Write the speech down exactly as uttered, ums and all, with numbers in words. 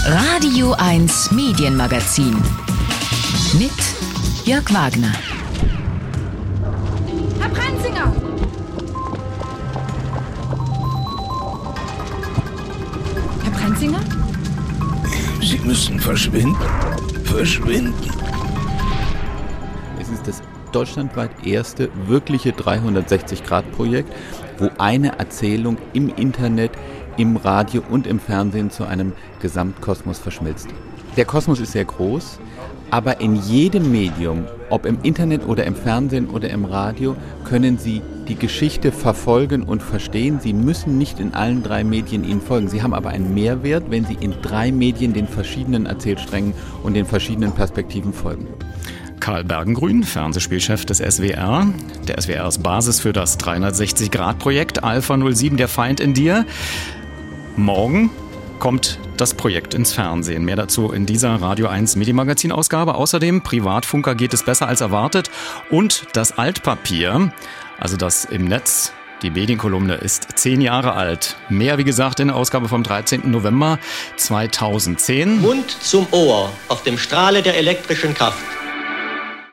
Radio eins Medienmagazin mit Jörg Wagner. Herr Pranzinger! Herr Pranzinger? Sie müssen verschwinden. Verschwinden. Es ist das deutschlandweit erste wirkliche dreihundertsechzig-Grad-Projekt, wo eine Erzählung im Internet, im Radio und im Fernsehen zu einem Gesamtkosmos verschmilzt. Der Kosmos ist sehr groß, aber in jedem Medium, ob im Internet oder im Fernsehen oder im Radio, können Sie die Geschichte verfolgen und verstehen. Sie müssen nicht in allen drei Medien Ihnen folgen. Sie haben aber einen Mehrwert, wenn Sie in drei Medien den verschiedenen Erzählsträngen und den verschiedenen Perspektiven folgen. Karl Bergengrün, Fernsehspielchef des S W R. Der S W R ist Basis für das dreihundertsechzig-Grad-Projekt Alpha null sieben, der Feind in dir. Morgen kommt das Projekt ins Fernsehen. Mehr dazu in dieser Radio eins Medienmagazin-Ausgabe. Außerdem, Privatfunker geht es besser als erwartet. Und das Altpapier, also das im Netz, die Medienkolumne, ist zehn Jahre alt. Mehr, wie gesagt, in der Ausgabe vom dreizehnten November zweitausendzehn. Mund zum Ohr auf dem Strahle der elektrischen Kraft